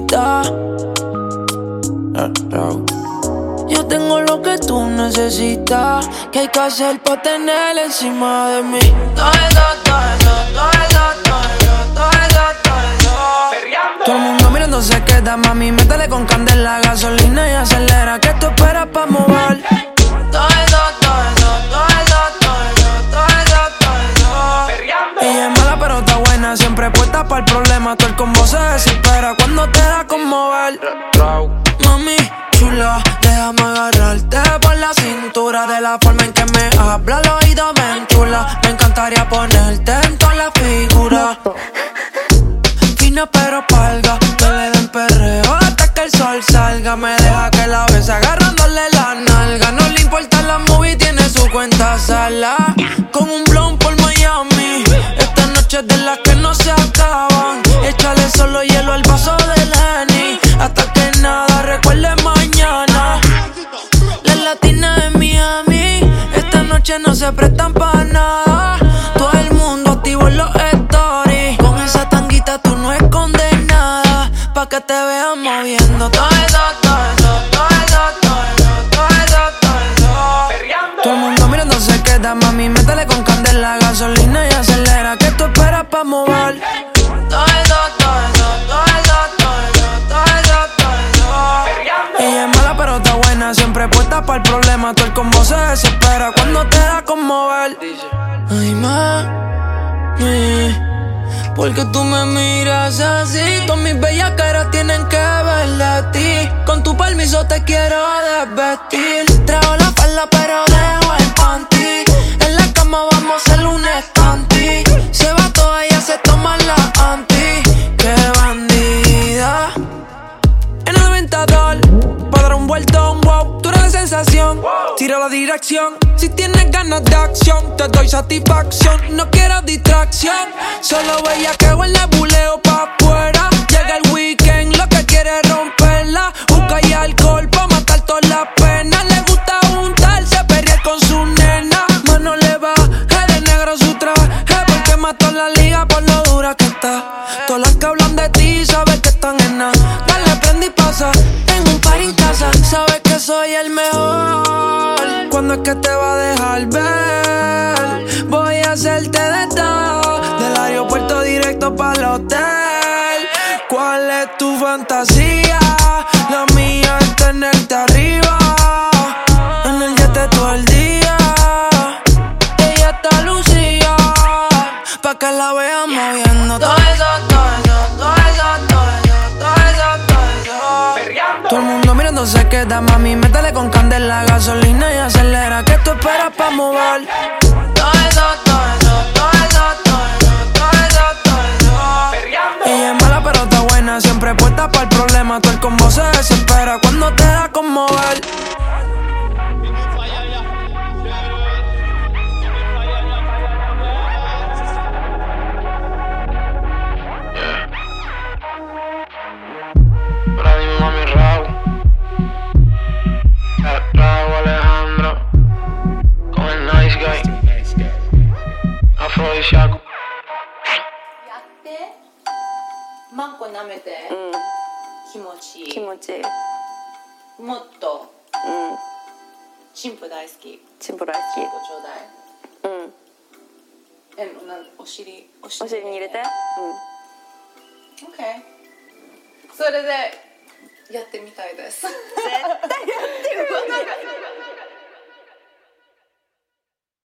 necesitas. Yo tengo lo que tú necesitas. ¿Qué hay que hacer para tener encima de mí? Todo eso, todo eso, todo eso, todo eso, todo eso, todo eso. Todo el mundo mirando se queda, mami, métele con candela, gasolina y acelera. ¿Qué tú esperas pa' mover? Todo eso, todo eso, todo eso, todo eso, todo eso, todo eso. Ella es mala pero está buena, siempre puesta para el problema. Todo el combo se desespera cuando te da con mover. Mami chula, déjame agarrarte por la cintura. De la forma en que me habla al oído me enchula. Me encantaría ponerte en toda la figura. Fina pero palga, que le den perreo hasta que el sol salga. Me deja que la bese agarrándole la nalga. No le importa la movie, tiene su cuenta sala. Con un blon por Miami. Esta noche es de las que no se acaban. Échale solo hielo al vaso del Henny hasta que nada recuerde mañana. Las latinas de Miami esta noche no se prestan pa' nada. Todo el mundo activo en los stories. Con esa tanguita tú no escondes nada. Pa' que te vean moviendo todo eso, todo eso, todo eso, todo eso, todo eso, todo eso. Todo el mundo mirando se queda, mami, métele con candela, gasolina y acelera. ¿Qué tú esperas pa' mover? Todo eso, todo eso, todo eso, todo eso, todo eso, todo eso. Ella es mala pero está buena, siempre puesta para el problema. Todo el combo se desespera cuando te da con mover. Ay, mami, porque tú me miras así. Todas mis bellas caras tienen que ver de ti. Con tu permiso te quiero desvestir. Traigo la falda pero dejo el panty. En la cama vamos a hacer un escanti. Se va toda ella se toma la anti. Qué bandida. En el Aventador, para dar un vueltón, wow. Tú eres la sensación, tira la dirección. Si tienes ganas de acción, te doy satisfacción. No quiero distracción, solo bellaqueo en el buleo pa' afuera. Llega el weekend, lo que quiere es romperla. Busca y alcohol pa' matar todas las penas. Le gusta juntarse, perrear con su nena. Mano le va, de negro su traje. Porque mató la liga por lo dura que está. Todas las que hablan de ti, sabes que están en nada. Dale, prende y pasa, en un par en casa. Sabes que soy el mejor. ¿Cuándo es que te va a dejar ver? Voy a hacerte de todo. Del aeropuerto directo para el hotel. ¿Cuál es tu fantasía? La mía es tenerte arriba. En el jet todo el día. Ella está lucía, pa' que la vean moviendo todo eso, todo eso, todo eso, todo eso, todo eso, todo eso. Todo el mundo mirando se queda, mami, métele con candela, gasolina y acelera. ¿Qué tú esperas pa' mover? Todo eso, todo eso, todo eso, todo eso, todo eso, todo eso. Ella es mala pero está buena, siempre puesta para el problema. Todo el combo se desespera cuando te da con mover. Ahora mismo a mi Raúl Alejandro con el nice guy Afrodisíaco. やってマンコ舐めて、気持ちいい。 気持ちいい。 もっとチンプ大好き。 チンポ大好チンポちょうだい。お尻き。お尻に入れて。 OK。それでやってみたいです。 絶対やってよ。